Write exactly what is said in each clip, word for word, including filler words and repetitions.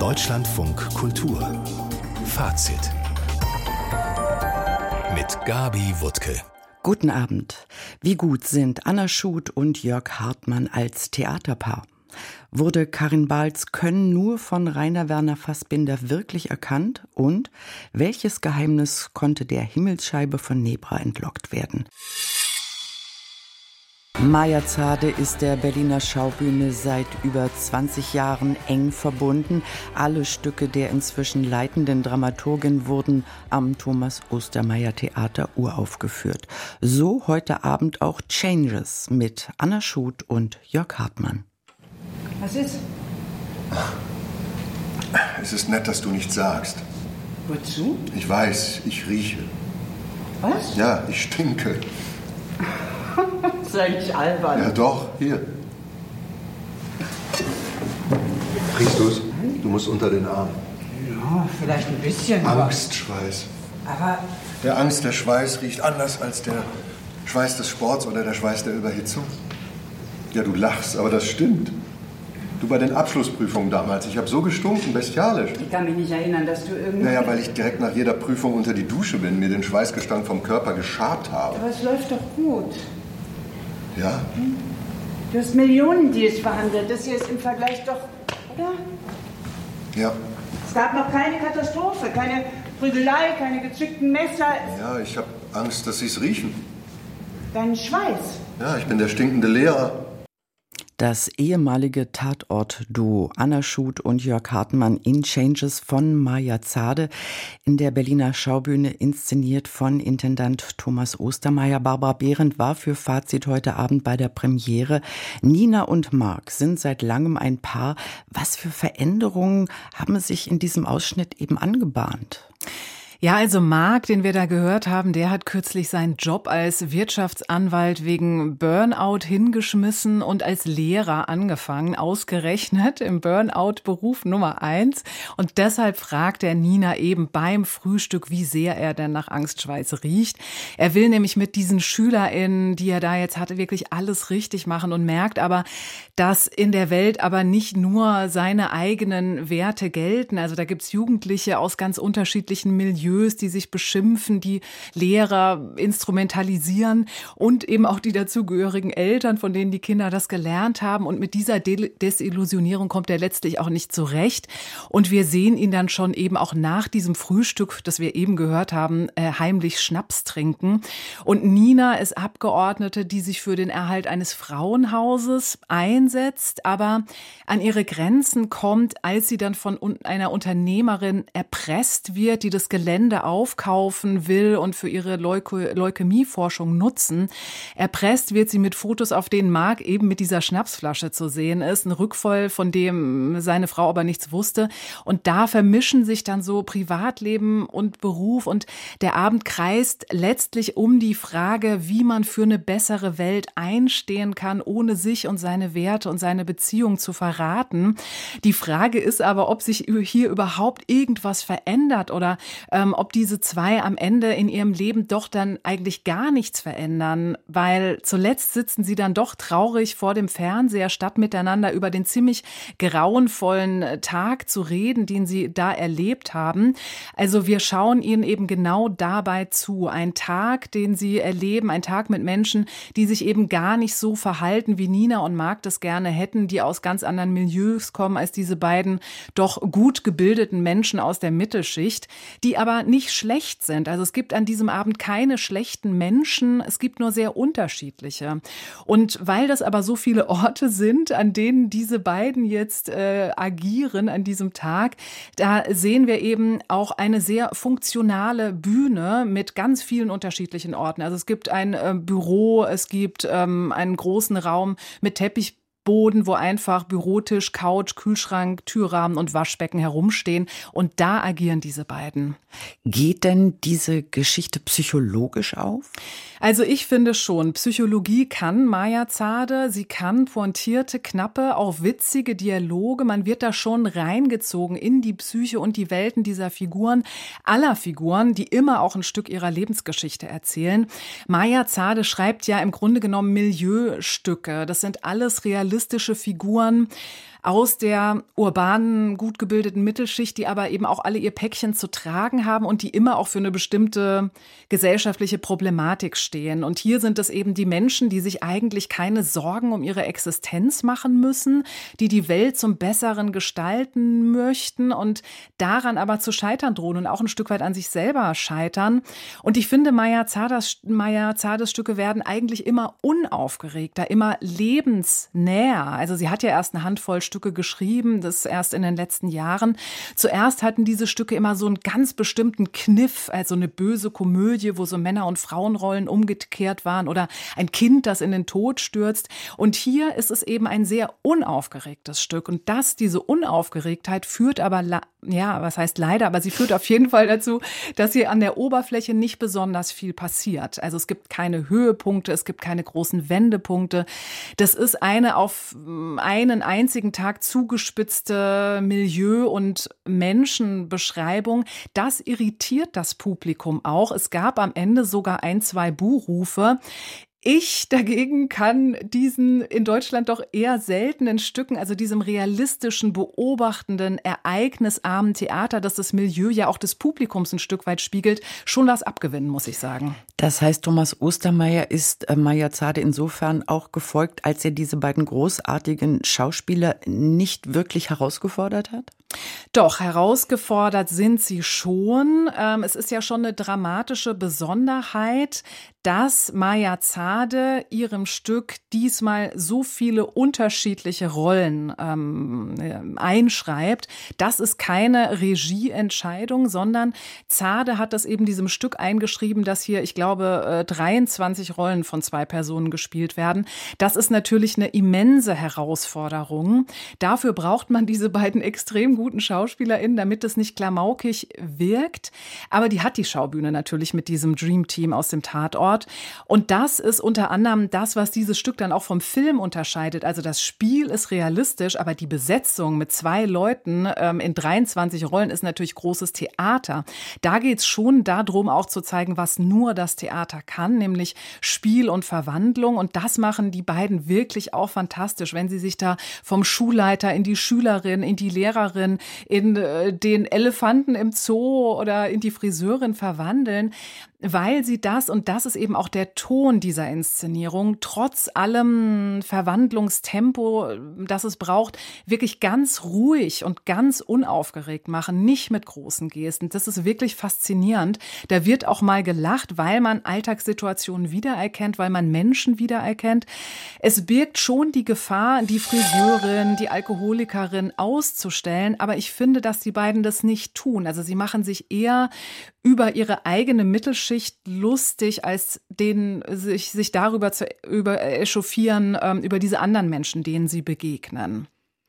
Deutschlandfunk Kultur Fazit mit Gabi Wuttke. Guten Abend. Wie gut sind Anna Schuth und Jörg Hartmann als Theaterpaar? Wurde Karin Bahls Können nur von Rainer Werner Fassbinder wirklich erkannt? Und welches Geheimnis konnte der Himmelsscheibe von Nebra entlockt werden? Maja Zade ist der Berliner Schaubühne seit über zwanzig Jahren eng verbunden. Alle Stücke der inzwischen leitenden Dramaturgin wurden am Thomas-Ostermayer-Theater uraufgeführt. So heute Abend auch Changes mit Anna Schuth und Jörg Hartmann. Was ist? Es ist nett, dass du nichts sagst. Wozu? Ich weiß, ich rieche. Was? Ja, ich stinke. Das ist eigentlich albern. Ja doch, hier. Riechst du's? Du musst unter den Arm. Ja, vielleicht ein bisschen. Angstschweiß. Aber... Der Angst, der Schweiß riecht anders als der Schweiß des Sports oder der Schweiß der Überhitzung. Ja, du lachst, aber das stimmt. Du bei den Abschlussprüfungen damals, ich habe so gestunken, bestialisch. Ich kann mich nicht erinnern, dass du irgendwie... Naja, weil ich direkt nach jeder Prüfung unter die Dusche bin, mir den Schweißgestank vom Körper geschabt habe. Aber es läuft doch gut. Ja? Hm? Du hast Millionen Deals verhandelt. Das hier ist im Vergleich doch... Oder? Ja. Es gab noch keine Katastrophe, keine Prügelei, keine gezückten Messer. Ja, ich habe Angst, dass sie es riechen. Deinen Schweiß. Ja, ich bin der stinkende Lehrer. Das ehemalige Tatort-Duo Anna Schuth und Jörg Hartmann in Changes von Maja Zade in der Berliner Schaubühne, inszeniert von Intendant Thomas Ostermayer. Barbara Behrendt war für Fazit heute Abend bei der Premiere. Nina und Marc sind seit langem ein Paar. Was für Veränderungen haben sich in diesem Ausschnitt eben angebahnt? Ja, also Marc, den wir da gehört haben, der hat kürzlich seinen Job als Wirtschaftsanwalt wegen Burnout hingeschmissen und als Lehrer angefangen, ausgerechnet im Burnout-Beruf Nummer eins. Und deshalb fragt er Nina eben beim Frühstück, wie sehr er denn nach Angstschweiß riecht. Er will nämlich mit diesen SchülerInnen, die er da jetzt hatte, wirklich alles richtig machen und merkt aber, dass in der Welt aber nicht nur seine eigenen Werte gelten. Also da gibt's Jugendliche aus ganz unterschiedlichen Milieus, die sich beschimpfen, die Lehrer instrumentalisieren und eben auch die dazugehörigen Eltern, von denen die Kinder das gelernt haben. Und mit dieser Desillusionierung kommt er letztlich auch nicht zurecht. Und wir sehen ihn dann schon eben auch nach diesem Frühstück, das wir eben gehört haben, heimlich Schnaps trinken. Und Nina ist Abgeordnete, die sich für den Erhalt eines Frauenhauses einsetzt, aber an ihre Grenzen kommt, als sie dann von einer Unternehmerin erpresst wird, die das Gelände aufkaufen will und für ihre Leuke- Leukämieforschung nutzen. Erpresst wird sie mit Fotos, auf denen Marc eben mit dieser Schnapsflasche zu sehen ist. Ein Rückfall, von dem seine Frau aber nichts wusste. Und da vermischen sich dann so Privatleben und Beruf. Und der Abend kreist letztlich um die Frage, wie man für eine bessere Welt einstehen kann, ohne sich und seine Werte und seine Beziehung zu verraten. Die Frage ist aber, ob sich hier überhaupt irgendwas verändert oder ähm, ob diese zwei am Ende in ihrem Leben doch dann eigentlich gar nichts verändern, weil zuletzt sitzen sie dann doch traurig vor dem Fernseher, statt miteinander über den ziemlich grauenvollen Tag zu reden, den sie da erlebt haben. Also wir schauen ihnen eben genau dabei zu. Ein Tag, den sie erleben, ein Tag mit Menschen, die sich eben gar nicht so verhalten, wie Nina und Marc das gerne hätten, die aus ganz anderen Milieus kommen als diese beiden doch gut gebildeten Menschen aus der Mittelschicht, die aber nicht schlecht sind. Also es gibt an diesem Abend keine schlechten Menschen, es gibt nur sehr unterschiedliche. Und weil das aber so viele Orte sind, an denen diese beiden jetzt äh, agieren an diesem Tag, da sehen wir eben auch eine sehr funktionale Bühne mit ganz vielen unterschiedlichen Orten. Also es gibt ein äh, Büro, es gibt ähm, einen großen Raum mit Teppich, Boden, wo einfach Bürotisch, Couch, Kühlschrank, Türrahmen und Waschbecken herumstehen. Und da agieren diese beiden. Geht denn diese Geschichte psychologisch auf? Also ich finde schon, Psychologie kann Maja Zade, sie kann pointierte, knappe, auch witzige Dialoge. Man wird da schon reingezogen in die Psyche und die Welten dieser Figuren, aller Figuren, die immer auch ein Stück ihrer Lebensgeschichte erzählen. Maja Zade schreibt ja im Grunde genommen Milieustücke. Das sind alles realistische Figuren, aus der urbanen, gut gebildeten Mittelschicht, die aber eben auch alle ihr Päckchen zu tragen haben und die immer auch für eine bestimmte gesellschaftliche Problematik stehen. Und hier sind es eben die Menschen, die sich eigentlich keine Sorgen um ihre Existenz machen müssen, die die Welt zum Besseren gestalten möchten und daran aber zu scheitern drohen und auch ein Stück weit an sich selber scheitern. Und ich finde, Mayazadas, Mayazades Stücke werden eigentlich immer unaufgeregter, immer lebensnäher. Also sie hat ja erst eine Handvoll Stücke geschrieben, das erst in den letzten Jahren. Zuerst hatten diese Stücke immer so einen ganz bestimmten Kniff, also eine böse Komödie, wo so Männer- und Frauenrollen umgekehrt waren oder ein Kind, das in den Tod stürzt. Und hier ist es eben ein sehr unaufgeregtes Stück. Und das, diese Unaufgeregtheit führt aber, ja, was heißt leider, aber sie führt auf jeden Fall dazu, dass hier an der Oberfläche nicht besonders viel passiert. Also es gibt keine Höhepunkte, es gibt keine großen Wendepunkte. Das ist eine auf einen einzigen Tag zugespitzte Milieu- und Menschenbeschreibung. Das irritiert das Publikum auch. Es gab am Ende sogar ein, zwei Buhrufe. Ich dagegen kann diesen in Deutschland doch eher seltenen Stücken, also diesem realistischen, beobachtenden, ereignisarmen Theater, das das Milieu ja auch des Publikums ein Stück weit spiegelt, schon was abgewinnen, muss ich sagen. Das heißt, Thomas Ostermayer ist äh, Mayazade insofern auch gefolgt, als er diese beiden großartigen Schauspieler nicht wirklich herausgefordert hat? Doch, herausgefordert sind sie schon. Ähm, es ist ja schon eine dramatische Besonderheit, dass Mayazade ihrem Stück diesmal so viele unterschiedliche Rollen ähm, einschreibt. Das ist keine Regieentscheidung, sondern Zade hat das eben diesem Stück eingeschrieben, dass hier, ich glaube, dreiundzwanzig Rollen von zwei Personen gespielt werden. Das ist natürlich eine immense Herausforderung. Dafür braucht man diese beiden extrem guten SchauspielerInnen, damit es nicht klamaukig wirkt. Aber die hat die Schaubühne natürlich mit diesem Dream Team aus dem Tatort. Und das ist unter anderem das, was dieses Stück dann auch vom Film unterscheidet. Also das Spiel ist realistisch, aber die Besetzung mit zwei Leuten ähm, in dreiundzwanzig Rollen ist natürlich großes Theater. Da geht es schon darum, auch zu zeigen, was nur das Theater kann, nämlich Spiel und Verwandlung. Und das machen die beiden wirklich auch fantastisch, wenn sie sich da vom Schulleiter in die Schülerin, in die Lehrerin, in äh, den Elefanten im Zoo oder in die Friseurin verwandeln, weil sie das, und das ist eben auch der Ton dieser Inszenierung, trotz allem Verwandlungstempo, das es braucht, wirklich ganz ruhig und ganz unaufgeregt machen, nicht mit großen Gesten. Das ist wirklich faszinierend. Da wird auch mal gelacht, weil man Alltagssituationen wiedererkennt, weil man Menschen wiedererkennt. Es birgt schon die Gefahr, die Friseurin, die Alkoholikerin auszustellen, aber ich finde, dass die beiden das nicht tun. Also sie machen sich eher über ihre eigene Mittelschicht lustig, als denen sich, sich darüber zu über, echauffieren, ähm, über diese anderen Menschen, denen sie begegnen.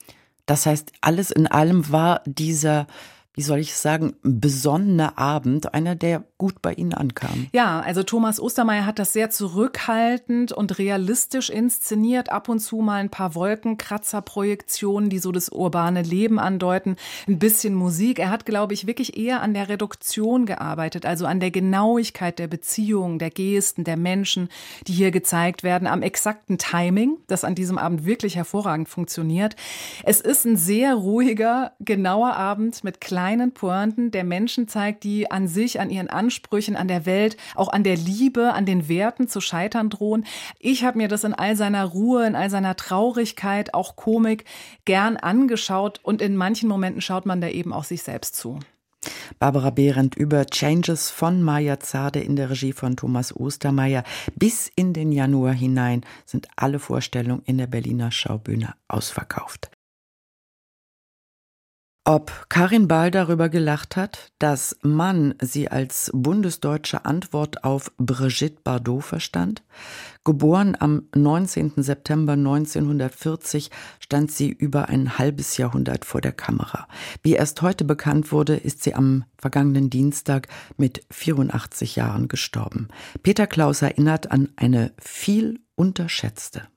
Das heißt, alles in allem war dieser, wie soll ich sagen, besonnene Abend einer, der gut bei Ihnen ankam. Ja, also Thomas Ostermayer hat das sehr zurückhaltend und realistisch inszeniert. Ab und zu mal ein paar Wolkenkratzerprojektionen, die so das urbane Leben andeuten. Ein bisschen Musik. Er hat, glaube ich, wirklich eher an der Reduktion gearbeitet, also an der Genauigkeit der Beziehungen, der Gesten, der Menschen, die hier gezeigt werden, am exakten Timing, das an diesem Abend wirklich hervorragend funktioniert. Es ist ein sehr ruhiger, genauer Abend mit kleinen Pointen, der Menschen zeigt, die an sich, an ihren Ansprüchen, an der Welt, auch an der Liebe, an den Werten zu scheitern drohen. Ich habe mir das in all seiner Ruhe, in all seiner Traurigkeit, auch Komik gern angeschaut und in manchen Momenten schaut man da eben auch sich selbst zu. Barbara Behrendt über Changes von Mayazade in der Regie von Thomas Ostermayer. Bis in den Januar hinein sind alle Vorstellungen in der Berliner Schaubühne ausverkauft. Ob Karin Bahl darüber gelacht hat, dass Mann sie als bundesdeutsche Antwort auf Brigitte Bardot verstand? Geboren am neunzehnten September neunzehnhundertvierzig, stand sie über ein halbes Jahrhundert vor der Kamera. Wie erst heute bekannt wurde, ist sie am vergangenen Dienstag mit vierundachtzig Jahren gestorben. Peter Klaus erinnert an eine viel unterschätzte.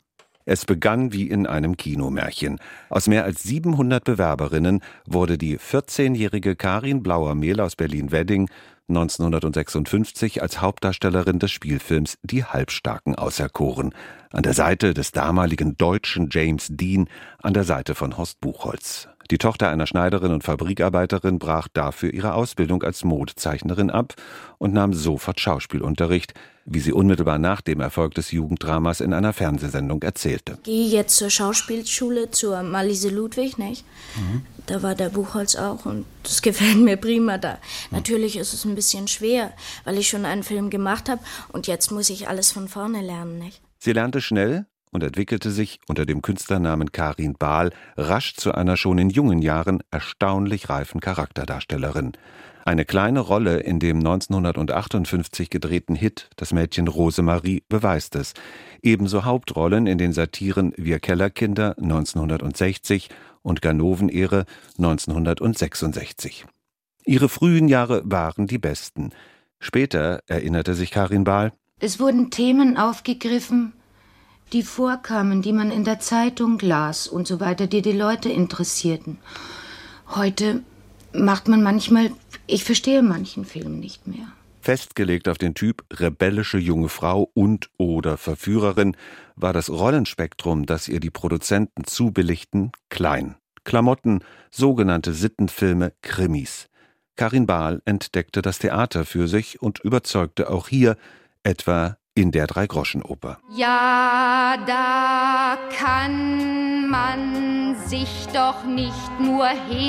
Es begann wie in einem Kinomärchen. Aus mehr als siebenhundert Bewerberinnen wurde die vierzehnjährige Karin Blauer-Mehl aus Berlin-Wedding neunzehnhundertsechsundfünfzig als Hauptdarstellerin des Spielfilms Die Halbstarken auserkoren. An der Seite des damaligen deutschen James Dean, an der Seite von Horst Buchholz. Die Tochter einer Schneiderin und Fabrikarbeiterin brach dafür ihre Ausbildung als Modezeichnerin ab und nahm sofort Schauspielunterricht, wie sie unmittelbar nach dem Erfolg des Jugenddramas in einer Fernsehsendung erzählte. Ich gehe jetzt zur Schauspielschule, zur Marlise Ludwig, nicht? Mhm. Da war der Buchholz auch und das gefällt mir prima da. Mhm. Natürlich ist es ein bisschen schwer, weil ich schon einen Film gemacht habe und jetzt muss ich alles von vorne lernen, nicht? Sie lernte schnell und entwickelte sich unter dem Künstlernamen Karin Bahl rasch zu einer schon in jungen Jahren erstaunlich reifen Charakterdarstellerin. Eine kleine Rolle in dem neunzehnhundertachtundfünfzig gedrehten Hit »Das Mädchen Rosemarie« beweist es. Ebenso Hauptrollen in den Satiren »Wir Kellerkinder« neunzehnhundertsechzig und »Ganoven-Ehre« neunzehnhundertsechsundsechzig. Ihre frühen Jahre waren die besten. Später erinnerte sich Karin Bahl: Es wurden Themen aufgegriffen, die vorkamen, die man in der Zeitung las und so weiter, die die Leute interessierten. Heute macht man manchmal, ich verstehe manchen Film nicht mehr. Festgelegt auf den Typ rebellische junge Frau und oder Verführerin war das Rollenspektrum, das ihr die Produzenten zubilligten, klein. Klamotten, sogenannte Sittenfilme, Krimis. Karin Bahl entdeckte das Theater für sich und überzeugte auch hier, etwa in der Drei-Groschen-Oper. Ja, da kann man sich doch nicht nur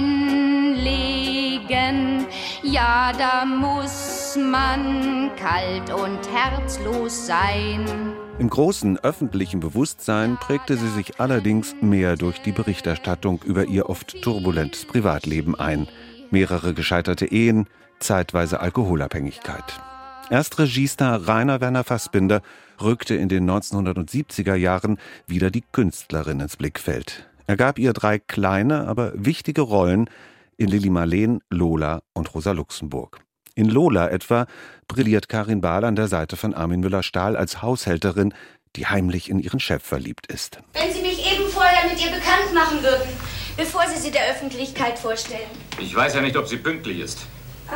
hinlegen. Ja, da muss man kalt und herzlos sein. Im großen öffentlichen Bewusstsein prägte sie sich allerdings mehr durch die Berichterstattung über ihr oft turbulentes Privatleben ein. Mehrere gescheiterte Ehen, zeitweise Alkoholabhängigkeit. Erst Regiestar Rainer Werner Fassbinder rückte in den neunzehnhundertsiebziger Jahren wieder die Künstlerin ins Blickfeld. Er gab ihr drei kleine, aber wichtige Rollen in Lili Marleen, Lola und Rosa Luxemburg. In Lola etwa brilliert Karin Bahl an der Seite von Armin Müller-Stahl als Haushälterin, die heimlich in ihren Chef verliebt ist. Wenn Sie mich eben vorher mit ihr bekannt machen würden, bevor Sie sie der Öffentlichkeit vorstellen. Ich weiß ja nicht, ob sie pünktlich ist. Ach.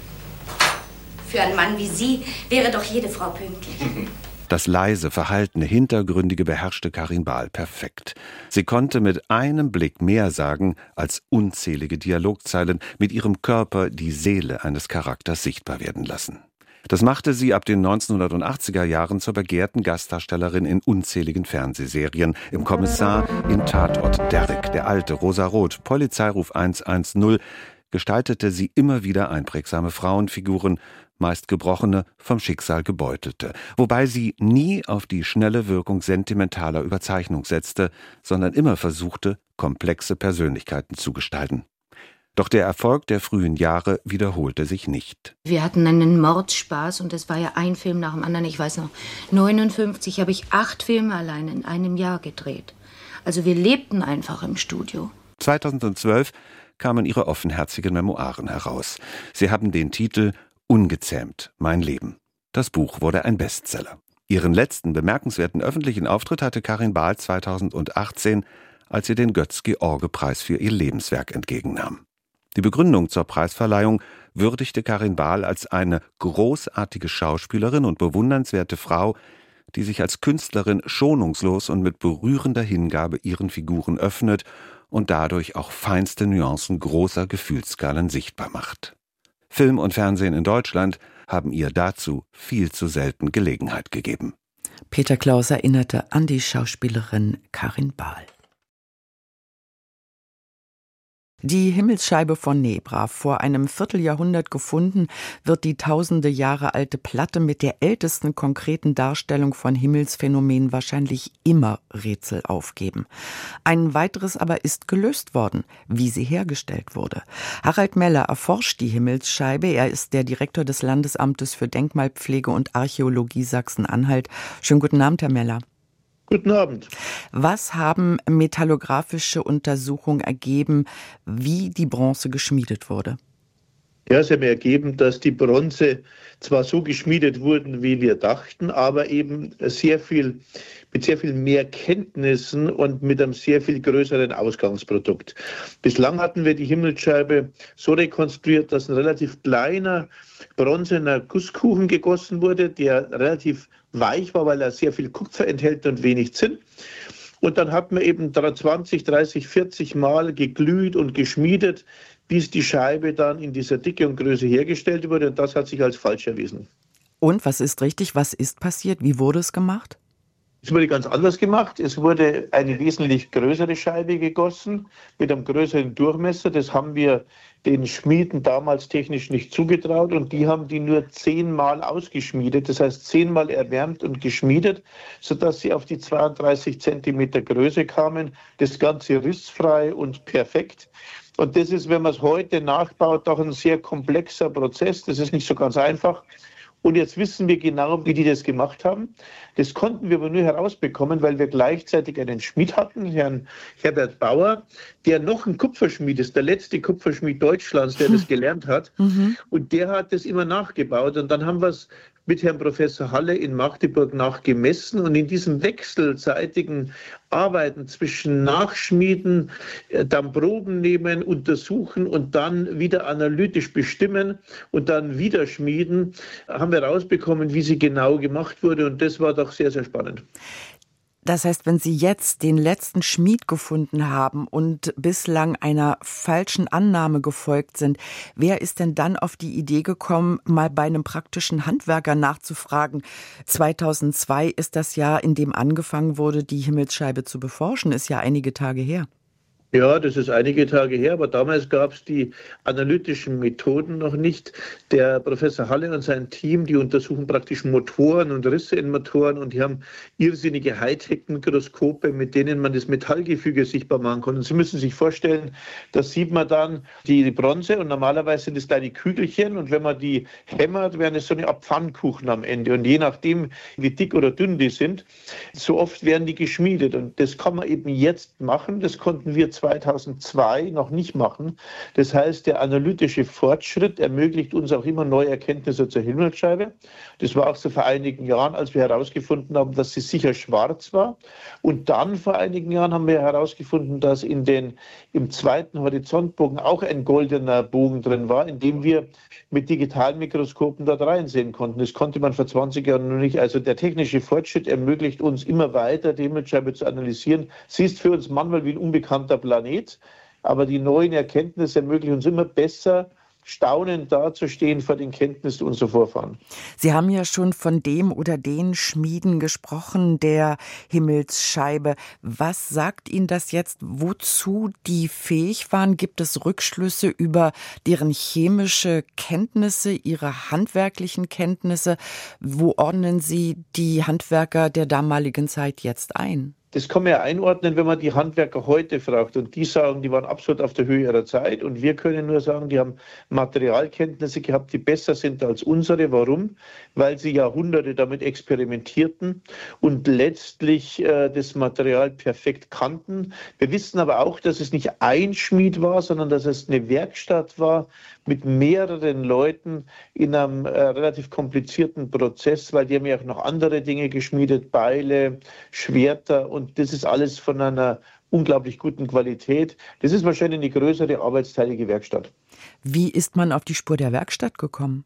Für einen Mann wie Sie wäre doch jede Frau pünktlich. Das leise, verhaltene, hintergründige beherrschte Karin Bahl perfekt. Sie konnte mit einem Blick mehr sagen als unzählige Dialogzeilen, mit ihrem Körper die Seele eines Charakters sichtbar werden lassen. Das machte sie ab den neunzehnhundertachtziger Jahren zur begehrten Gastdarstellerin in unzähligen Fernsehserien. Im Kommissar, in Tatort Derrick, Der Alte, Rosa Roth, Polizeiruf hundertzehn gestaltete sie immer wieder einprägsame Frauenfiguren, meist gebrochene, vom Schicksal gebeutelte, wobei sie nie auf die schnelle Wirkung sentimentaler Überzeichnung setzte, sondern immer versuchte, komplexe Persönlichkeiten zu gestalten. Doch der Erfolg der frühen Jahre wiederholte sich nicht. Wir hatten einen Mordspaß und es war ja ein Film nach dem anderen. Ich weiß noch, neunundfünfzig habe ich acht Filme allein in einem Jahr gedreht. Also wir lebten einfach im Studio. zweitausendzwölf kamen ihre offenherzigen Memoiren heraus. Sie haben den Titel »Ungezähmt, mein Leben«. Das Buch wurde ein Bestseller. Ihren letzten bemerkenswerten öffentlichen Auftritt hatte Karin Bahl zweitausendachtzehn, als sie den Götz-George-Preis für ihr Lebenswerk entgegennahm. Die Begründung zur Preisverleihung würdigte Karin Bahl als eine großartige Schauspielerin und bewundernswerte Frau, die sich als Künstlerin schonungslos und mit berührender Hingabe ihren Figuren öffnet und dadurch auch feinste Nuancen großer Gefühlsskalen sichtbar macht. Film und Fernsehen in Deutschland haben ihr dazu viel zu selten Gelegenheit gegeben. Peter Klaus erinnerte an die Schauspielerin Karin Bahl. Die Himmelsscheibe von Nebra, vor einem Vierteljahrhundert gefunden, wird die tausende Jahre alte Platte mit der ältesten konkreten Darstellung von Himmelsphänomenen wahrscheinlich immer Rätsel aufgeben. Ein weiteres aber ist gelöst worden, wie sie hergestellt wurde. Harald Meller erforscht die Himmelsscheibe. Er ist der Direktor des Landesamtes für Denkmalpflege und Archäologie Sachsen-Anhalt. Schönen guten Abend, Herr Meller. Guten Abend. Was haben metallographische Untersuchungen ergeben, wie die Bronze geschmiedet wurde? Ja, es hat mir ergeben, dass die Bronze zwar so geschmiedet wurden, wie wir dachten, aber eben sehr viel, mit sehr viel mehr Kenntnissen und mit einem sehr viel größeren Ausgangsprodukt. Bislang hatten wir die Himmelsscheibe so rekonstruiert, dass ein relativ kleiner bronzener Gusskuchen gegossen wurde, der relativ weich war, weil er sehr viel Kupfer enthält und wenig Zinn. Und dann hat man eben zwanzig, dreißig, vierzig Mal geglüht und geschmiedet, bis die Scheibe dann in dieser Dicke und Größe hergestellt wurde. Und das hat sich als falsch erwiesen. Und was ist richtig? Was ist passiert? Wie wurde es gemacht? Es wurde ganz anders gemacht. Es wurde eine wesentlich größere Scheibe gegossen mit einem größeren Durchmesser. Das haben wir den Schmieden damals technisch nicht zugetraut und die haben die nur zehnmal ausgeschmiedet, das heißt zehnmal erwärmt und geschmiedet, sodass sie auf die zweiunddreißig Zentimeter Größe kamen. Das Ganze rissfrei und perfekt. Und das ist, wenn man es heute nachbaut, doch ein sehr komplexer Prozess. Das ist nicht so ganz einfach. Und jetzt wissen wir genau, wie die das gemacht haben. Das konnten wir aber nur herausbekommen, weil wir gleichzeitig einen Schmied hatten, Herrn Herbert Bauer, der noch ein Kupferschmied ist, der letzte Kupferschmied Deutschlands, der das gelernt hat. Mhm. Und der hat das immer nachgebaut. Und dann haben wir es mit Herrn Professor Halle in Magdeburg nachgemessen. Und in diesem wechselseitigen Arbeiten zwischen Nachschmieden, dann Proben nehmen, untersuchen und dann wieder analytisch bestimmen und dann wieder schmieden, haben wir rausbekommen, wie sie genau gemacht wurde. Und das war doch sehr, sehr spannend. Das heißt, wenn Sie jetzt den letzten Schmied gefunden haben und bislang einer falschen Annahme gefolgt sind, wer ist denn dann auf die Idee gekommen, mal bei einem praktischen Handwerker nachzufragen? zweitausendzwei ist das Jahr, in dem angefangen wurde, die Himmelsscheibe zu beforschen, ist ja einige Tage her. Ja, das ist einige Tage her, aber damals gab es die analytischen Methoden noch nicht. Der Professor Halle und sein Team, die untersuchen praktisch Motoren und Risse in Motoren und die haben irrsinnige Hightech-Mikroskope, mit denen man das Metallgefüge sichtbar machen kann. Und Sie müssen sich vorstellen, da sieht man dann die Bronze und normalerweise sind es kleine Kügelchen und wenn man die hämmert, wären es so eine Art Pfannkuchen am Ende. Und je nachdem, wie dick oder dünn die sind, so oft werden die geschmiedet. Und das kann man eben jetzt machen, das konnten wir zweitausendzwei noch nicht machen. Das heißt, der analytische Fortschritt ermöglicht uns auch immer neue Erkenntnisse zur Himmelsscheibe. Das war auch so vor einigen Jahren, als wir herausgefunden haben, dass sie sicher schwarz war. Und dann vor einigen Jahren haben wir herausgefunden, dass in den, im zweiten Horizontbogen auch ein goldener Bogen drin war, in dem wir mit digitalen Mikroskopen dort reinsehen konnten. Das konnte man vor zwanzig Jahren noch nicht. Also der technische Fortschritt ermöglicht uns immer weiter, die Himmelsscheibe zu analysieren. Sie ist für uns manchmal wie ein unbekannter Planet, aber die neuen Erkenntnisse ermöglichen uns immer besser, staunend dazustehen vor den Kenntnissen unserer Vorfahren. Sie haben ja schon von dem oder den Schmieden gesprochen, der Himmelsscheibe. Was sagt Ihnen das jetzt, wozu die fähig waren? Gibt es Rückschlüsse über deren chemische Kenntnisse, ihre handwerklichen Kenntnisse? Wo ordnen Sie die Handwerker der damaligen Zeit jetzt ein? Das kann man ja einordnen, wenn man die Handwerker heute fragt. Und die sagen, die waren absolut auf der Höhe ihrer Zeit. Und wir können nur sagen, die haben Materialkenntnisse gehabt, die besser sind als unsere. Warum? Weil sie Jahrhunderte damit experimentierten und letztlich äh, das Material perfekt kannten. Wir wissen aber auch, dass es nicht ein Schmied war, sondern dass es eine Werkstatt war mit mehreren Leuten in einem äh, relativ komplizierten Prozess, weil die haben ja auch noch andere Dinge geschmiedet, Beile, Schwerter und Und das ist alles von einer unglaublich guten Qualität. Das ist wahrscheinlich eine größere arbeitsteilige Werkstatt. Wie ist man auf die Spur der Werkstatt gekommen?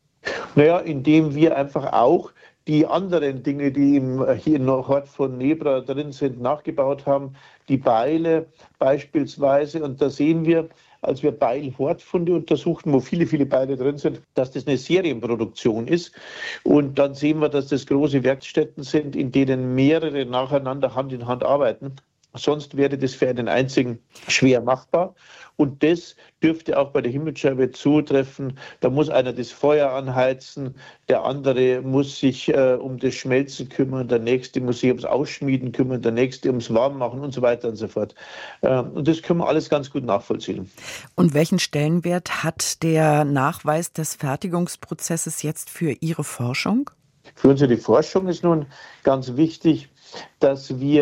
Naja, indem wir einfach auch die anderen Dinge, die im, hier im Hort von Nebra drin sind, nachgebaut haben. Die Beile beispielsweise. Und da sehen wir, als wir Beilhortfunde untersuchten, wo viele, viele Beile drin sind, dass das eine Serienproduktion ist. Und dann sehen wir, dass das große Werkstätten sind, in denen mehrere nacheinander Hand in Hand arbeiten. Sonst wäre das für einen einzigen schwer machbar. Und das dürfte auch bei der Himmelsscheibe zutreffen. Da muss einer das Feuer anheizen, der andere muss sich äh, um das Schmelzen kümmern, der nächste muss sich ums Ausschmieden kümmern, der nächste ums Warmmachen und so weiter und so fort. Äh, und das können wir alles ganz gut nachvollziehen. Und welchen Stellenwert hat der Nachweis des Fertigungsprozesses jetzt für Ihre Forschung? Für unsere Forschung ist nun ganz wichtig, dass wir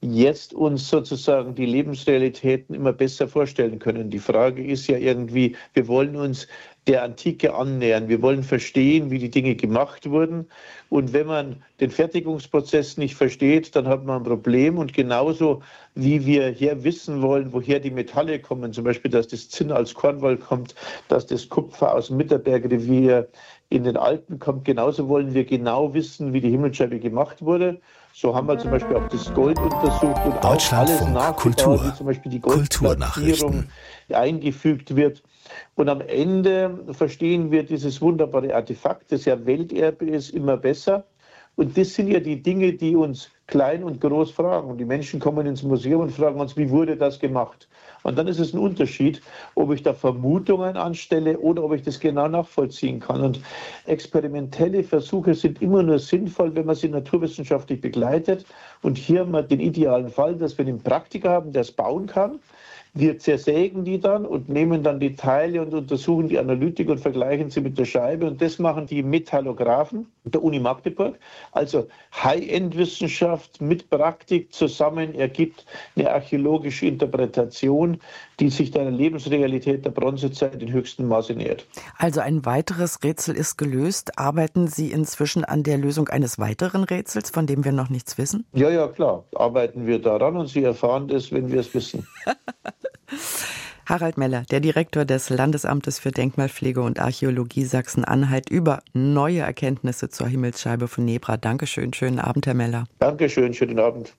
jetzt uns sozusagen die Lebensrealitäten immer besser vorstellen können. Die Frage ist ja irgendwie, wir wollen uns der Antike annähern. Wir wollen verstehen, wie die Dinge gemacht wurden. Und wenn man den Fertigungsprozess nicht versteht, dann hat man ein Problem. Und genauso wie wir hier wissen wollen, woher die Metalle kommen, zum Beispiel, dass das Zinn aus Cornwall kommt, dass das Kupfer aus dem Mitterbergrevier in den Alpen kommt, genauso wollen wir genau wissen, wie die Himmelsscheibe gemacht wurde. So haben wir zum Beispiel auch das Gold untersucht und auch alles nachgebaut, wie zum Beispiel die Goldplattierung eingefügt wird. Und am Ende verstehen wir dieses wunderbare Artefakt, das ja Welterbe ist, immer besser. Und das sind ja die Dinge, die uns klein und groß fragen. Und die Menschen kommen ins Museum und fragen uns, wie wurde das gemacht? Und dann ist es ein Unterschied, ob ich da Vermutungen anstelle oder ob ich das genau nachvollziehen kann. Und experimentelle Versuche sind immer nur sinnvoll, wenn man sie naturwissenschaftlich begleitet. Und hier haben wir den idealen Fall, dass wir einen Praktiker haben, der es bauen kann. Wir zersägen die dann und nehmen dann die Teile und untersuchen die Analytik und vergleichen sie mit der Scheibe. Und das machen die Metallographen der Uni Magdeburg. Also High-End-Wissenschaft mit Praktik zusammen ergibt eine archäologische Interpretation, die sich der Lebensrealität der Bronzezeit in höchstem Maße nähert. Also ein weiteres Rätsel ist gelöst. Arbeiten Sie inzwischen an der Lösung eines weiteren Rätsels, von dem wir noch nichts wissen? Ja, ja, klar. Arbeiten wir daran und Sie erfahren das, wenn wir es wissen. Harald Meller, der Direktor des Landesamtes für Denkmalpflege und Archäologie Sachsen-Anhalt, über neue Erkenntnisse zur Himmelsscheibe von Nebra. Dankeschön, schönen Abend, Herr Meller. Dankeschön, schönen Abend.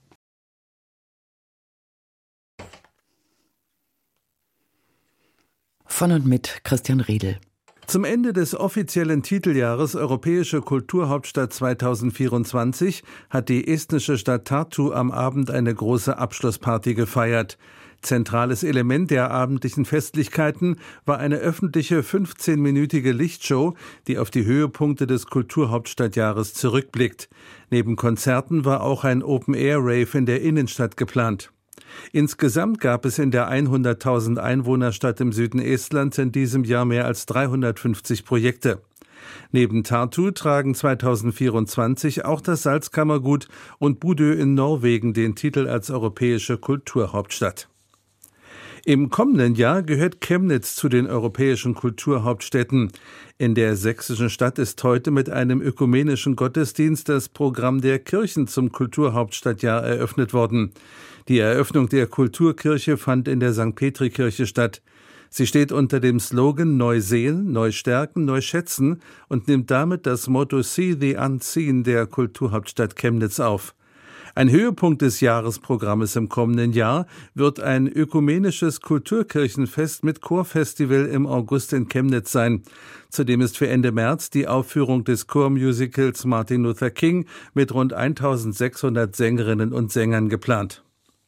Von und mit Christian Riedel. Zum Ende des offiziellen Titeljahres Europäische Kulturhauptstadt zweitausendvierundzwanzig hat die estnische Stadt Tartu am Abend eine große Abschlussparty gefeiert. Zentrales Element der abendlichen Festlichkeiten war eine öffentliche fünfzehnminütige Lichtshow, die auf die Höhepunkte des Kulturhauptstadtjahres zurückblickt. Neben Konzerten war auch ein Open-Air-Rave in der Innenstadt geplant. Insgesamt gab es in der hunderttausend Einwohnerstadt im Süden Estlands in diesem Jahr mehr als dreihundertfünfzig Projekte. Neben Tartu tragen zweitausendvierundzwanzig auch das Salzkammergut und Bodø in Norwegen den Titel als europäische Kulturhauptstadt. Im kommenden Jahr gehört Chemnitz zu den europäischen Kulturhauptstädten. In der sächsischen Stadt ist heute mit einem ökumenischen Gottesdienst das Programm der Kirchen zum Kulturhauptstadtjahr eröffnet worden. Die Eröffnung der Kulturkirche fand in der Sankt Petri-Kirche statt. Sie steht unter dem Slogan Neu sehen, neu stärken, neu schätzen und nimmt damit das Motto See the Unseen der Kulturhauptstadt Chemnitz auf. Ein Höhepunkt des Jahresprogrammes im kommenden Jahr wird ein ökumenisches Kulturkirchenfest mit Chorfestival im August in Chemnitz sein. Zudem ist für Ende März die Aufführung des Chormusicals Martin Luther King mit rund eintausendsechshundert Sängerinnen und Sängern geplant.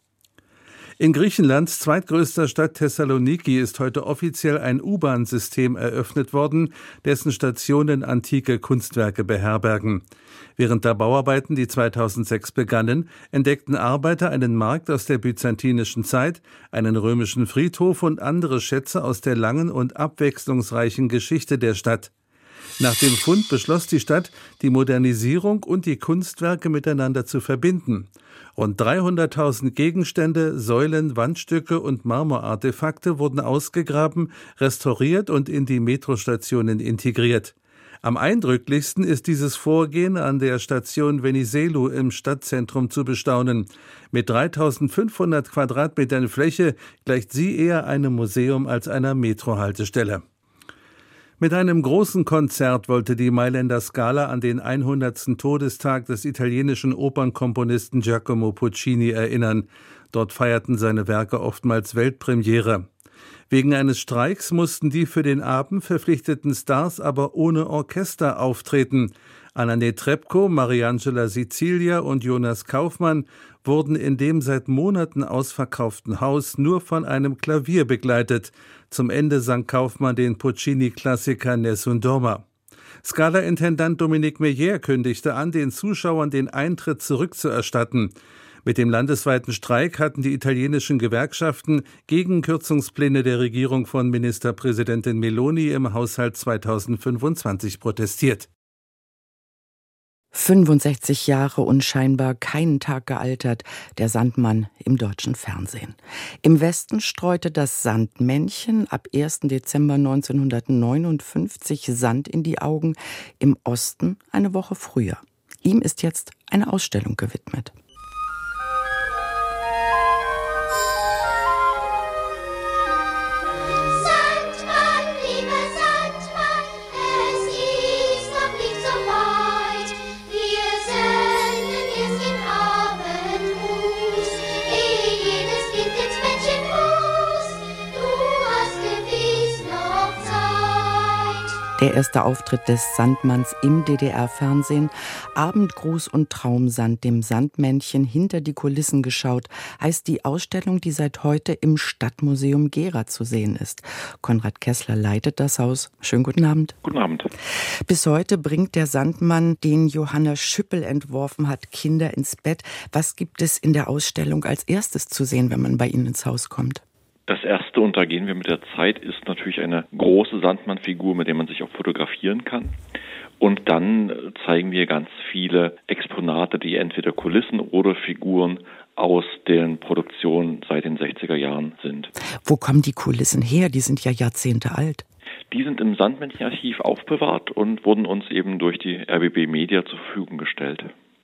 In Griechenlands zweitgrößter Stadt Thessaloniki ist heute offiziell ein U-Bahn-System eröffnet worden, dessen Stationen antike Kunstwerke beherbergen. Während der Bauarbeiten, die zweitausendsechs begannen, entdeckten Arbeiter einen Markt aus der byzantinischen Zeit, einen römischen Friedhof und andere Schätze aus der langen und abwechslungsreichen Geschichte der Stadt. Nach dem Fund beschloss die Stadt, die Modernisierung und die Kunstwerke miteinander zu verbinden. Rund dreihunderttausend Gegenstände, Säulen, Wandstücke und Marmorartefakte wurden ausgegraben, restauriert und in die Metrostationen integriert. Am eindrücklichsten ist dieses Vorgehen an der Station Venizelos im Stadtzentrum zu bestaunen. Mit dreitausendfünfhundert Quadratmetern Fläche gleicht sie eher einem Museum als einer Metrohaltestelle. Mit einem großen Konzert wollte die Mailänder Scala an den hundertsten Todestag des italienischen Opernkomponisten Giacomo Puccini erinnern. Dort feierten seine Werke oftmals Weltpremiere. Wegen eines Streiks mussten die für den Abend verpflichteten Stars aber ohne Orchester auftreten. Anna Netrebko, Mariangela Sicilia und Jonas Kaufmann wurden in dem seit Monaten ausverkauften Haus nur von einem Klavier begleitet. Zum Ende sang Kaufmann den Puccini-Klassiker Nessun Dorma. Scala-Intendant Dominique Meyer kündigte an, den Zuschauern den Eintritt zurückzuerstatten. Mit dem landesweiten Streik hatten die italienischen Gewerkschaften gegen Kürzungspläne der Regierung von Ministerpräsidentin Meloni im Haushalt zweitausendfünfundzwanzig protestiert. fünfundsechzig Jahre und scheinbar keinen Tag gealtert, der Sandmann im deutschen Fernsehen. Im Westen streute das Sandmännchen ab ersten Dezember neunzehnhundertneunundfünfzig Sand in die Augen, im Osten eine Woche früher. Ihm ist jetzt eine Ausstellung gewidmet. Der erste Auftritt des Sandmanns im D D R-Fernsehen. Abendgruß und Traumsand, dem Sandmännchen hinter die Kulissen geschaut, heißt die Ausstellung, die seit heute im Stadtmuseum Gera zu sehen ist. Konrad Kessler leitet das Haus. Schönen guten Abend. Guten Abend. Bis heute bringt der Sandmann, den Johanna Schüppel entworfen hat, Kinder ins Bett. Was gibt es in der Ausstellung als erstes zu sehen, wenn man bei Ihnen ins Haus kommt? Das erste, und da gehen wir mit der Zeit, ist natürlich eine große Sandmann-Figur, mit der man sich auch fotografieren kann. Und dann zeigen wir ganz viele Exponate, die entweder Kulissen oder Figuren aus den Produktionen seit den sechziger Jahren sind. Wo kommen die Kulissen her? Die sind ja Jahrzehnte alt. Die sind im Sandmännchen-Archiv aufbewahrt und wurden uns eben durch die R B B Media zur Verfügung gestellt.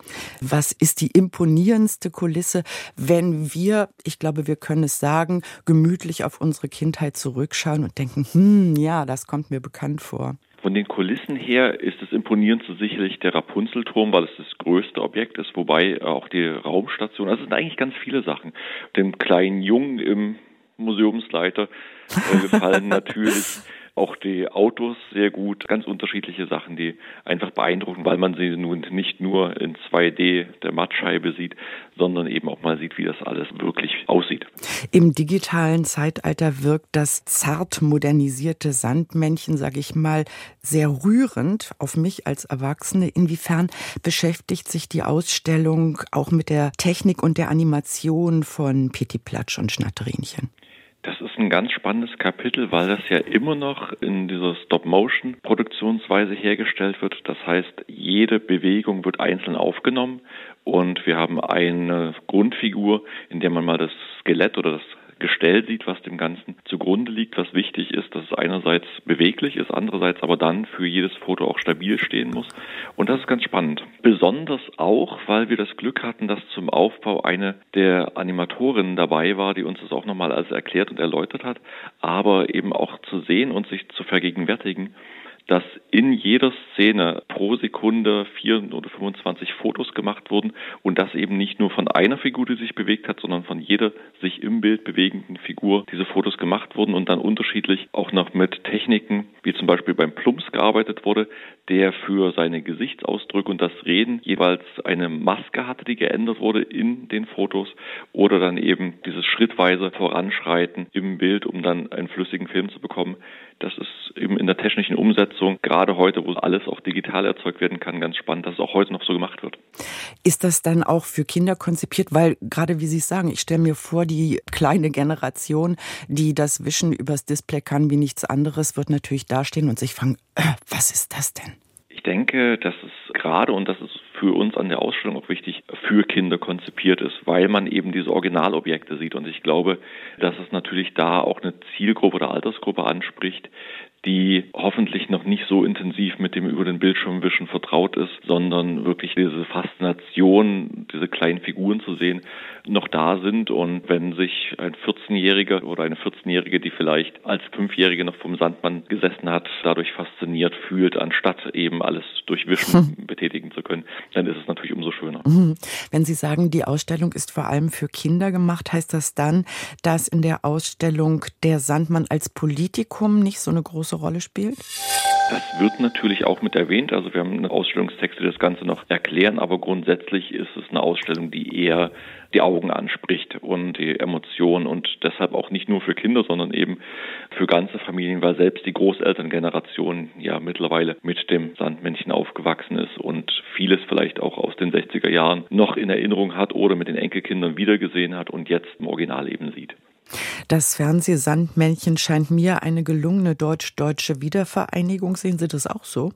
Was ist die imponierendste Kulisse, wenn wir, ich glaube, wir können es sagen, gemütlich auf unsere Kindheit zurückschauen und denken, hm, ja, das kommt mir bekannt vor? Von den Kulissen her ist das Imponierendste sicherlich der Rapunzelturm, weil es das größte Objekt ist, wobei auch die Raumstation, also es sind eigentlich ganz viele Sachen. Dem kleinen Jungen im Museumsleiter äh, gefallen natürlich auch die Autos sehr gut, ganz unterschiedliche Sachen, die einfach beeindrucken, weil man sie nun nicht nur in zwei D der Mattscheibe sieht, sondern eben auch mal sieht, wie das alles wirklich aussieht. Im digitalen Zeitalter wirkt das zart modernisierte Sandmännchen, sage ich mal, sehr rührend auf mich als Erwachsene. Inwiefern beschäftigt sich die Ausstellung auch mit der Technik und der Animation von Pitti Platsch und Schnatterinchen? Das ist ein ganz spannendes Kapitel, weil das ja immer noch in dieser Stop-Motion-Produktionsweise hergestellt wird. Das heißt, jede Bewegung wird einzeln aufgenommen und wir haben eine Grundfigur, in der man mal das Skelett oder das Gestell sieht, was dem Ganzen zugrunde liegt, was wichtig ist, dass es einerseits beweglich ist, andererseits aber dann für jedes Foto auch stabil stehen muss. Und das ist ganz spannend. Besonders auch, weil wir das Glück hatten, dass zum Aufbau eine der Animatorinnen dabei war, die uns das auch nochmal alles erklärt und erläutert hat, aber eben auch zu sehen und sich zu vergegenwärtigen, dass in jeder Szene pro Sekunde vier oder fünfundzwanzig Fotos gemacht wurden und das eben nicht nur von einer Figur, die sich bewegt hat, sondern von jeder sich im Bild bewegenden Figur diese Fotos gemacht wurden und dann unterschiedlich auch noch mit Techniken, wie zum Beispiel beim Plumps gearbeitet wurde, der für seine Gesichtsausdrücke und das Reden jeweils eine Maske hatte, die geändert wurde in den Fotos oder dann eben dieses schrittweise Voranschreiten im Bild, um dann einen flüssigen Film zu bekommen. Das ist eben in der technischen Umsetzung, gerade heute, wo alles auch digital erzeugt werden kann, ganz spannend, dass es auch heute noch so gemacht wird. Ist das dann auch für Kinder konzipiert? Weil gerade wie Sie sagen, ich stelle mir vor, die kleine Generation, die das Wischen übers Display kann wie nichts anderes, wird natürlich dastehen und sich fragen, äh, was ist das denn? Ich denke, dass es gerade, und das ist für uns an der Ausstellung auch wichtig, für Kinder konzipiert ist, weil man eben diese Originalobjekte sieht. Und ich glaube, dass es natürlich da auch eine Zielgruppe oder Altersgruppe anspricht, die hoffentlich noch nicht so intensiv mit dem über den Bildschirm wischen vertraut ist, sondern wirklich diese Faszination, diese kleinen Figuren zu sehen, noch da sind. Und wenn sich ein vierzehnjähriger oder eine vierzehnjährige, die vielleicht als Fünfjährige noch vom Sandmann gesessen hat, dadurch fasziniert fühlt, anstatt eben alles durch Wischen hm. betätigen zu können, dann ist es natürlich umso schöner. Wenn Sie sagen, die Ausstellung ist vor allem für Kinder gemacht, heißt das dann, dass in der Ausstellung der Sandmann als Politikum nicht so eine große Rolle spielt? Das wird natürlich auch mit erwähnt. Also wir haben eine Ausstellungstexte, die das Ganze noch erklären, aber grundsätzlich ist es eine Ausstellung, die eher die Augen anspricht und die Emotionen und deshalb auch nicht nur für Kinder, sondern eben für ganze Familien, weil selbst die Großelterngeneration ja mittlerweile mit dem Sandmännchen aufgewachsen ist und vieles vielleicht auch aus den sechziger Jahren noch in Erinnerung hat oder mit den Enkelkindern wiedergesehen hat und jetzt im Original eben sieht. Das Fernsehsandmännchen scheint mir eine gelungene deutsch-deutsche Wiedervereinigung. Sehen Sie das auch so?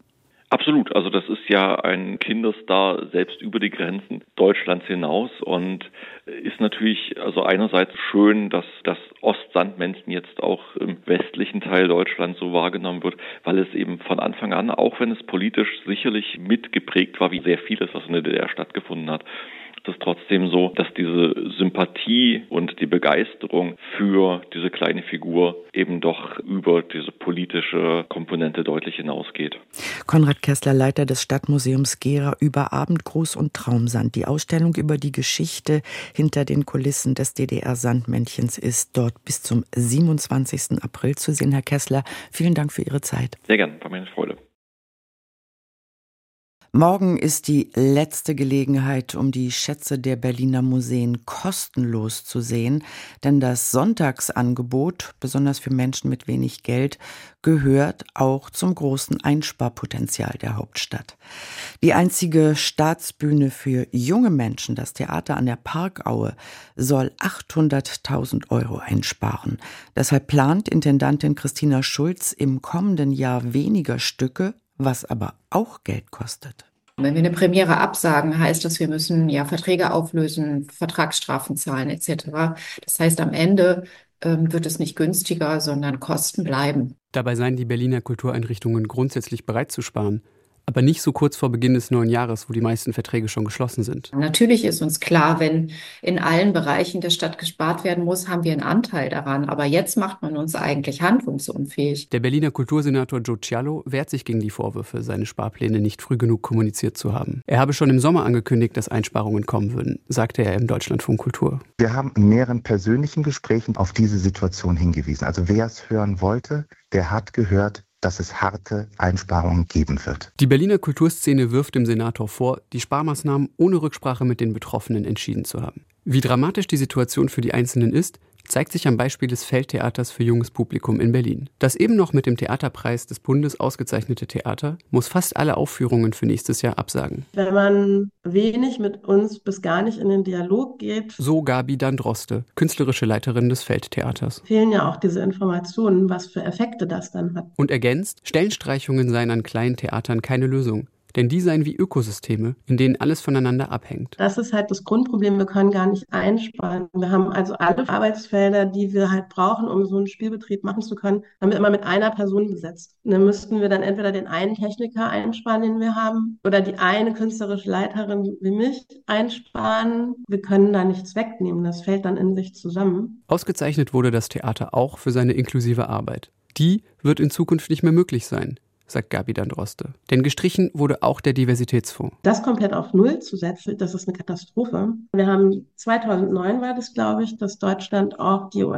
Absolut. Also das ist ja ein Kinderstar selbst über die Grenzen Deutschlands hinaus und ist natürlich also einerseits schön, dass das Ostsandmännchen jetzt auch im westlichen Teil Deutschlands so wahrgenommen wird, weil es eben von Anfang an, auch wenn es politisch sicherlich mitgeprägt war, wie sehr vieles, was in der D D R stattgefunden hat, ist es trotzdem so, dass diese Sympathie und die Begeisterung für diese kleine Figur eben doch über diese politische Komponente deutlich hinausgeht. Konrad Kessler, Leiter des Stadtmuseums Gera, über Abendgruß und Traumsand. Die Ausstellung über die Geschichte hinter den Kulissen des D D R-Sandmännchens ist dort bis zum siebenundzwanzigsten April zu sehen. Herr Kessler, vielen Dank für Ihre Zeit. Sehr gern, war mir eine Freude. Morgen ist die letzte Gelegenheit, um die Schätze der Berliner Museen kostenlos zu sehen, denn das Sonntagsangebot, besonders für Menschen mit wenig Geld, gehört auch zum großen Einsparpotenzial der Hauptstadt. Die einzige Staatsbühne für junge Menschen, das Theater an der Parkaue, soll achthunderttausend Euro einsparen. Deshalb plant Intendantin Christina Schulz im kommenden Jahr weniger Stücke, was aber auch Geld kostet. Wenn wir eine Premiere absagen, heißt das, wir müssen ja Verträge auflösen, Vertragsstrafen zahlen et cetera. Das heißt, am Ende ähm, wird es nicht günstiger, sondern Kosten bleiben. Dabei seien die Berliner Kultureinrichtungen grundsätzlich bereit zu sparen. Aber nicht so kurz vor Beginn des neuen Jahres, wo die meisten Verträge schon geschlossen sind. Natürlich ist uns klar, wenn in allen Bereichen der Stadt gespart werden muss, haben wir einen Anteil daran. Aber jetzt macht man uns eigentlich handlungsunfähig. Der Berliner Kultursenator Joe Cialo wehrt sich gegen die Vorwürfe, seine Sparpläne nicht früh genug kommuniziert zu haben. Er habe schon im Sommer angekündigt, dass Einsparungen kommen würden, sagte er im Deutschlandfunk Kultur. Wir haben in mehreren persönlichen Gesprächen auf diese Situation hingewiesen. Also wer es hören wollte, der hat gehört, dass es harte Einsparungen geben wird. Die Berliner Kulturszene wirft dem Senator vor, die Sparmaßnahmen ohne Rücksprache mit den Betroffenen entschieden zu haben. Wie dramatisch die Situation für die Einzelnen ist, zeigt sich am Beispiel des Feldtheaters für junges Publikum in Berlin. Das eben noch mit dem Theaterpreis des Bundes ausgezeichnete Theater muss fast alle Aufführungen für nächstes Jahr absagen. Wenn man wenig mit uns bis gar nicht in den Dialog geht, so Gabi Dandroste, künstlerische Leiterin des Feldtheaters, fehlen ja auch diese Informationen, was für Effekte das dann hat. Und ergänzt, Stellenstreichungen seien an kleinen Theatern keine Lösung. Denn die seien wie Ökosysteme, in denen alles voneinander abhängt. Das ist halt das Grundproblem, wir können gar nicht einsparen. Wir haben also alle Arbeitsfelder, die wir halt brauchen, um so einen Spielbetrieb machen zu können, haben wir immer mit einer Person besetzt. Und dann müssten wir dann entweder den einen Techniker einsparen, den wir haben, oder die eine künstlerische Leiterin wie mich einsparen. Wir können da nichts wegnehmen, das fällt dann in sich zusammen. Ausgezeichnet wurde das Theater auch für seine inklusive Arbeit. Die wird in Zukunft nicht mehr möglich sein, sagt Gabi Dandroste. Denn gestrichen wurde auch der Diversitätsfonds. Das komplett auf Null zu setzen, das ist eine Katastrophe. Wir haben zweitausendneun war das, glaube ich, dass Deutschland auch die U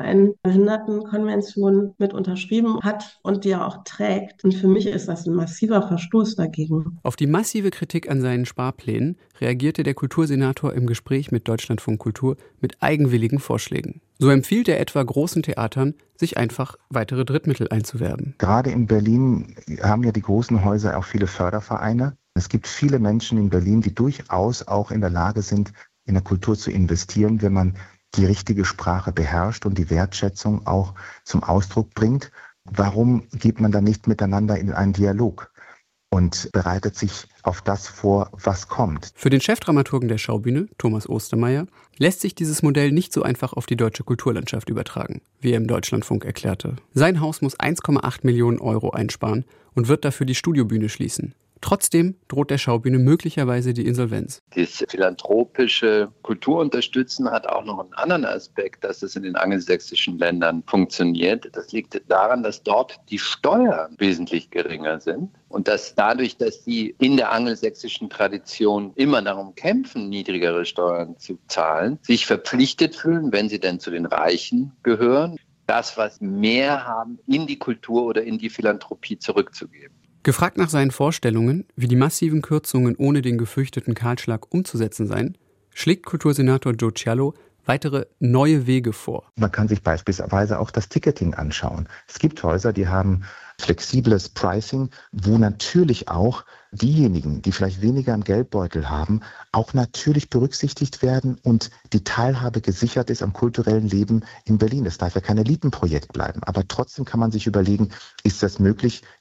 N-Behindertenkonvention mit unterschrieben hat und die ja auch trägt. Und für mich ist das ein massiver Verstoß dagegen. Auf die massive Kritik an seinen Sparplänen reagierte der Kultursenator im Gespräch mit Deutschlandfunk Kultur mit eigenwilligen Vorschlägen. So empfiehlt er etwa großen Theatern, sich einfach weitere Drittmittel einzuwerben. Gerade in Berlin haben ja die großen Häuser auch viele Fördervereine. Es gibt viele Menschen in Berlin, die durchaus auch in der Lage sind, in der Kultur zu investieren, wenn man die richtige Sprache beherrscht und die Wertschätzung auch zum Ausdruck bringt. Warum geht man dann nicht miteinander in einen Dialog und bereitet sich auf das vor, was kommt? Für den Chefdramaturgen der Schaubühne, Thomas Ostermeier, lässt sich dieses Modell nicht so einfach auf die deutsche Kulturlandschaft übertragen, wie er im Deutschlandfunk erklärte. Sein Haus muss eins Komma acht Millionen Euro einsparen und wird dafür die Studiobühne schließen. Trotzdem droht der Schaubühne möglicherweise die Insolvenz. Das philanthropische Kulturunterstützen hat auch noch einen anderen Aspekt, dass es in den angelsächsischen Ländern funktioniert. Das liegt daran, dass dort die Steuern wesentlich geringer sind und dass dadurch, dass die in der angelsächsischen Tradition immer darum kämpfen, niedrigere Steuern zu zahlen, sich verpflichtet fühlen, wenn sie denn zu den Reichen gehören, das, was mehr haben, in die Kultur oder in die Philanthropie zurückzugeben. Gefragt nach seinen Vorstellungen, wie die massiven Kürzungen ohne den gefürchteten Kahlschlag umzusetzen seien, schlägt Kultursenator Joe Cialo weitere neue Wege vor. Man kann sich beispielsweise auch das Ticketing anschauen. Es gibt Häuser, die haben flexibles Pricing, wo natürlich auch diejenigen, die vielleicht weniger im Geldbeutel haben, auch natürlich berücksichtigt werden und die Teilhabe gesichert ist am kulturellen Leben in Berlin. Es darf ja kein Elitenprojekt bleiben, aber trotzdem kann man sich überlegen, ist das möglich,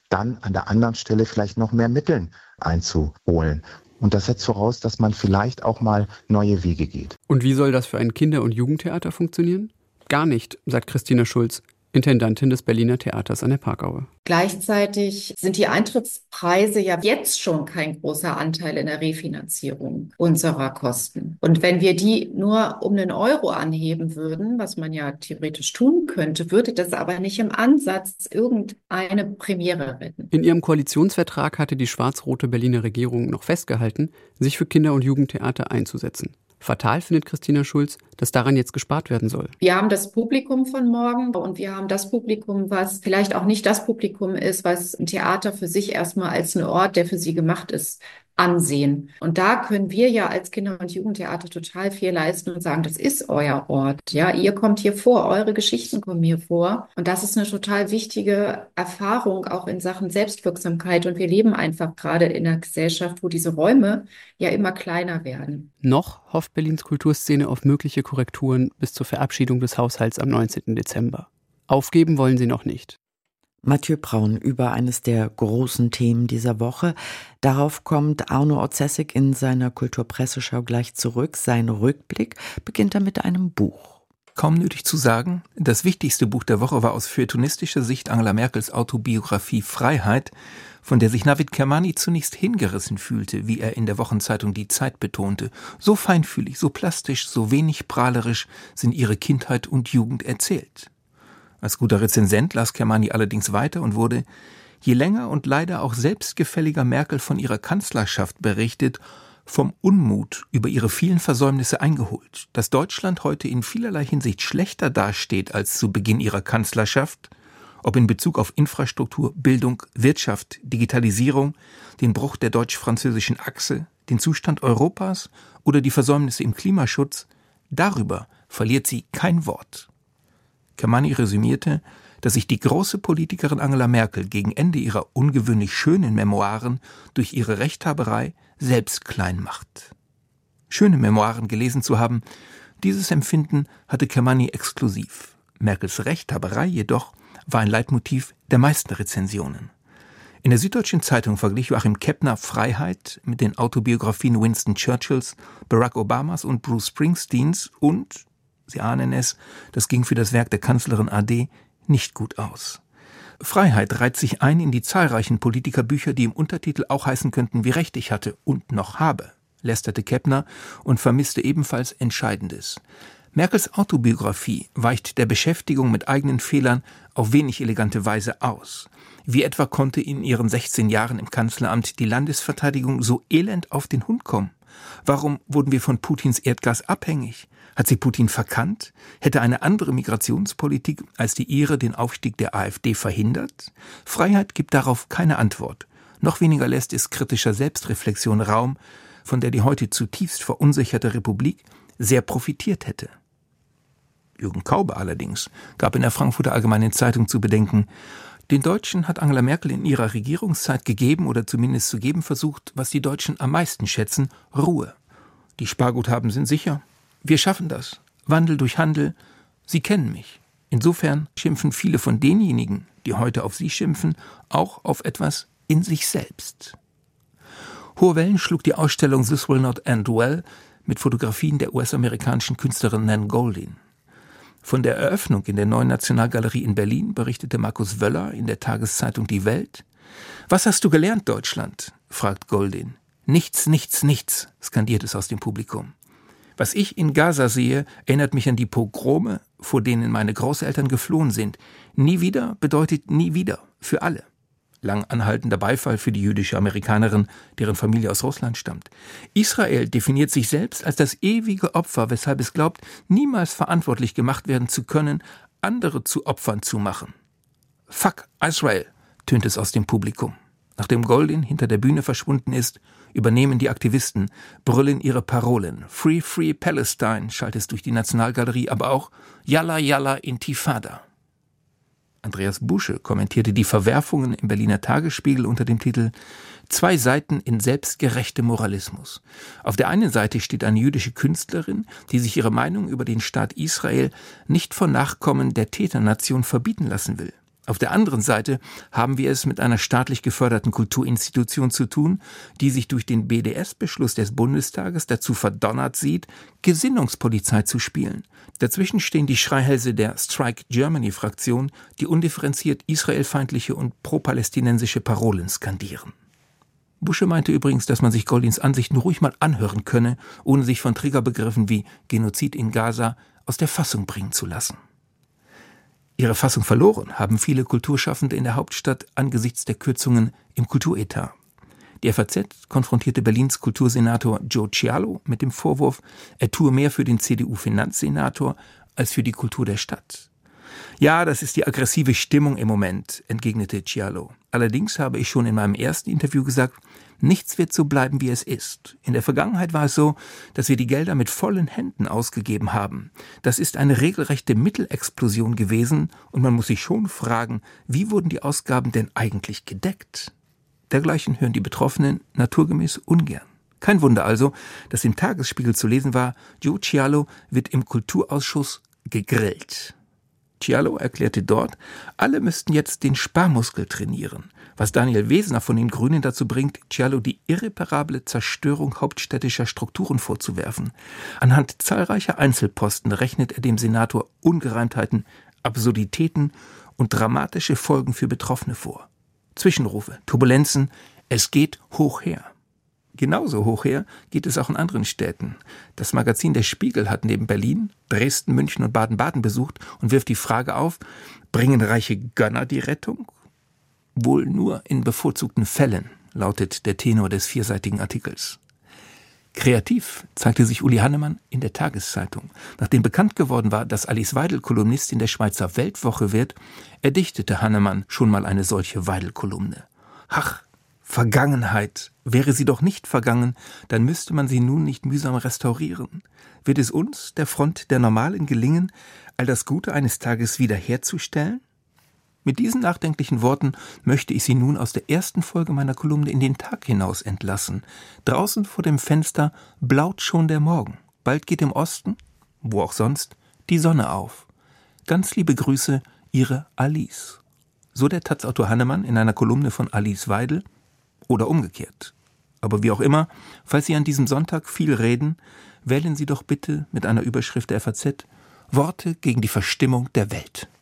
dann an der anderen Stelle vielleicht noch mehr Mitteln einzuholen. Und das setzt voraus, dass man vielleicht auch mal neue Wege geht. Und wie soll das für ein Kinder- und Jugendtheater funktionieren? Gar nicht, sagt Christina Schulz, Intendantin des Berliner Theaters an der Parkaue. Gleichzeitig sind die Eintrittspreise ja jetzt schon kein großer Anteil in der Refinanzierung unserer Kosten. Und wenn wir die nur um einen Euro anheben würden, was man ja theoretisch tun könnte, würde das aber nicht im Ansatz irgendeine Premiere retten. In ihrem Koalitionsvertrag hatte die schwarz-rote Berliner Regierung noch festgehalten, sich für Kinder- und Jugendtheater einzusetzen. Fatal findet Christina Schulz, dass daran jetzt gespart werden soll. Wir haben das Publikum von morgen und wir haben das Publikum, was vielleicht auch nicht das Publikum ist, was ein Theater für sich erstmal als ein Ort, der für sie gemacht ist, ansehen. Und da können wir ja als Kinder- und Jugendtheater total viel leisten und sagen, das ist euer Ort. Ja, ihr kommt hier vor, eure Geschichten kommen hier vor. Und das ist eine total wichtige Erfahrung auch in Sachen Selbstwirksamkeit. Und wir leben einfach gerade in einer Gesellschaft, wo diese Räume ja immer kleiner werden. Noch hofft Berlins Kulturszene auf mögliche Korrekturen bis zur Verabschiedung des Haushalts am neunzehnten Dezember. Aufgeben wollen sie noch nicht. Mathieu Braun über eines der großen Themen dieser Woche. Darauf kommt Arno Orzesik in seiner Kulturpresseschau gleich zurück. Sein Rückblick beginnt er mit einem Buch. Kaum nötig zu sagen, das wichtigste Buch der Woche war aus feuilletonistischer Sicht Angela Merkels Autobiografie Freiheit, von der sich Navid Kermani zunächst hingerissen fühlte, wie er in der Wochenzeitung Die Zeit betonte. So feinfühlig, so plastisch, so wenig prahlerisch sind ihre Kindheit und Jugend erzählt. Als guter Rezensent las Kermani allerdings weiter und wurde, je länger und leider auch selbstgefälliger Merkel von ihrer Kanzlerschaft berichtet, vom Unmut über ihre vielen Versäumnisse eingeholt. Dass Deutschland heute in vielerlei Hinsicht schlechter dasteht als zu Beginn ihrer Kanzlerschaft, ob in Bezug auf Infrastruktur, Bildung, Wirtschaft, Digitalisierung, den Bruch der deutsch-französischen Achse, den Zustand Europas oder die Versäumnisse im Klimaschutz, darüber verliert sie kein Wort. Kermani resümierte, dass sich die große Politikerin Angela Merkel gegen Ende ihrer ungewöhnlich schönen Memoiren durch ihre Rechthaberei selbst klein macht. Schöne Memoiren gelesen zu haben, dieses Empfinden hatte Kermani exklusiv. Merkels Rechthaberei jedoch war ein Leitmotiv der meisten Rezensionen. In der Süddeutschen Zeitung verglich Joachim Keppner Freiheit mit den Autobiografien Winston Churchills, Barack Obamas und Bruce Springsteens und, Sie ahnen es, das ging für das Werk der Kanzlerin A D nicht gut aus. Freiheit reiht sich ein in die zahlreichen Politikerbücher, die im Untertitel auch heißen könnten, wie recht ich hatte und noch habe, lästerte Keppner und vermisste ebenfalls Entscheidendes. Merkels Autobiografie weicht der Beschäftigung mit eigenen Fehlern auf wenig elegante Weise aus. Wie etwa konnte in ihren sechzehn Jahren im Kanzleramt die Landesverteidigung so elend auf den Hund kommen? Warum wurden wir von Putins Erdgas abhängig? Hat sie Putin verkannt? Hätte eine andere Migrationspolitik als die ihre den Aufstieg der AfD verhindert? Freiheit gibt darauf keine Antwort. Noch weniger lässt es kritischer Selbstreflexion Raum, von der die heute zutiefst verunsicherte Republik sehr profitiert hätte. Jürgen Kaube allerdings gab in der Frankfurter Allgemeinen Zeitung zu bedenken, den Deutschen hat Angela Merkel in ihrer Regierungszeit gegeben oder zumindest zu geben versucht, was die Deutschen am meisten schätzen, Ruhe. Die Sparguthaben sind sicher. Wir schaffen das. Wandel durch Handel. Sie kennen mich. Insofern schimpfen viele von denjenigen, die heute auf sie schimpfen, auch auf etwas in sich selbst. Hohe Wellen schlug die Ausstellung This Will Not End Well mit Fotografien der U S-amerikanischen Künstlerin Nan Goldin. Von der Eröffnung in der Neuen Nationalgalerie in Berlin berichtete Markus Wöller in der Tageszeitung Die Welt. »Was hast du gelernt, Deutschland?« fragt Goldin. »Nichts, nichts, nichts«, skandiert es aus dem Publikum. Was ich in Gaza sehe, erinnert mich an die Pogrome, vor denen meine Großeltern geflohen sind. Nie wieder bedeutet nie wieder, für alle. Lang anhaltender Beifall für die jüdische Amerikanerin, deren Familie aus Russland stammt. Israel definiert sich selbst als das ewige Opfer, weshalb es glaubt, niemals verantwortlich gemacht werden zu können, andere zu Opfern zu machen. Fuck Israel, tönt es aus dem Publikum. Nachdem Goldin hinter der Bühne verschwunden ist, übernehmen die Aktivisten, brüllen ihre Parolen. Free, Free Palestine schallt es durch die Nationalgalerie, aber auch Yalla, Yalla, Intifada. Andreas Busche kommentierte die Verwerfungen im Berliner Tagesspiegel unter dem Titel »Zwei Seiten in selbstgerechtem Moralismus«. Auf der einen Seite steht eine jüdische Künstlerin, die sich ihre Meinung über den Staat Israel nicht von Nachkommen der Täternation verbieten lassen will. Auf der anderen Seite haben wir es mit einer staatlich geförderten Kulturinstitution zu tun, die sich durch den B D S-Beschluss des Bundestages dazu verdonnert sieht, Gesinnungspolizei zu spielen. Dazwischen stehen die Schreihälse der Strike Germany-Fraktion, die undifferenziert israelfeindliche und pro-palästinensische Parolen skandieren. Busche meinte übrigens, dass man sich Goldins Ansichten ruhig mal anhören könne, ohne sich von Triggerbegriffen wie Genozid in Gaza aus der Fassung bringen zu lassen. Ihre Fassung verloren haben viele Kulturschaffende in der Hauptstadt angesichts der Kürzungen im Kulturetat. Die F A Z konfrontierte Berlins Kultursenator Joe Cialo mit dem Vorwurf, er tue mehr für den C D U-Finanzsenator als für die Kultur der Stadt. Ja, das ist die aggressive Stimmung im Moment, entgegnete Cialo. Allerdings habe ich schon in meinem ersten Interview gesagt, nichts wird so bleiben, wie es ist. In der Vergangenheit war es so, dass wir die Gelder mit vollen Händen ausgegeben haben. Das ist eine regelrechte Mittelexplosion gewesen und man muss sich schon fragen, wie wurden die Ausgaben denn eigentlich gedeckt? Dergleichen hören die Betroffenen naturgemäß ungern. Kein Wunder also, dass im Tagesspiegel zu lesen war, Joe Cialo wird im Kulturausschuss gegrillt. Cialo erklärte dort, alle müssten jetzt den Sparmuskel trainieren, was Daniel Wesner von den Grünen dazu bringt, Cialo die irreparable Zerstörung hauptstädtischer Strukturen vorzuwerfen. Anhand zahlreicher Einzelposten rechnet er dem Senator Ungereimtheiten, Absurditäten und dramatische Folgen für Betroffene vor. Zwischenrufe, Turbulenzen, es geht hoch her. Genauso hoch her geht es auch in anderen Städten. Das Magazin Der Spiegel hat neben Berlin, Dresden, München und Baden-Baden besucht und wirft die Frage auf, bringen reiche Gönner die Rettung? Wohl nur in bevorzugten Fällen, lautet der Tenor des vierseitigen Artikels. Kreativ zeigte sich Uli Hannemann in der Tageszeitung. Nachdem bekannt geworden war, dass Alice Weidel Kolumnistin der Schweizer Weltwoche wird, erdichtete Hannemann schon mal eine solche Weidel-Kolumne. Ach, Vergangenheit. Wäre sie doch nicht vergangen, dann müsste man sie nun nicht mühsam restaurieren. Wird es uns, der Front der Normalen, gelingen, all das Gute eines Tages wiederherzustellen? Mit diesen nachdenklichen Worten möchte ich Sie nun aus der ersten Folge meiner Kolumne in den Tag hinaus entlassen. Draußen vor dem Fenster blaut schon der Morgen. Bald geht im Osten, wo auch sonst, die Sonne auf. Ganz liebe Grüße, Ihre Alice. So der Taz-Autor Hannemann in einer Kolumne von Alice Weidel oder umgekehrt. Aber wie auch immer, falls Sie an diesem Sonntag viel reden, wählen Sie doch bitte mit einer Überschrift der F A Z Worte gegen die Verstimmung der Welt.